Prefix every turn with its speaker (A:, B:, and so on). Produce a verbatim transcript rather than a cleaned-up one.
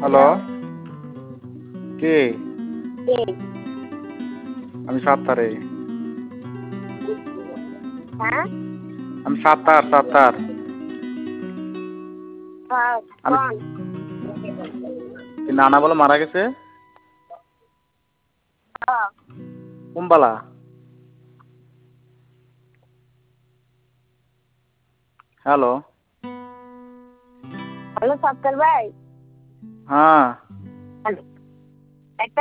A: Hello কে?
B: কে?
A: আমি সাত্তারে।
B: হ্যাঁ?
A: আমি সাত্তার সাত্তার।
B: হ্যাঁ,
A: আমি
B: কোন?
A: কি নানা বলে মারা গেছে?
B: হ্যাঁ।
A: কুম্বালা। হ্যালো।
B: হ্যালো সাত্তার ভাই।
A: হ্যাঁ।
B: হ্যালো।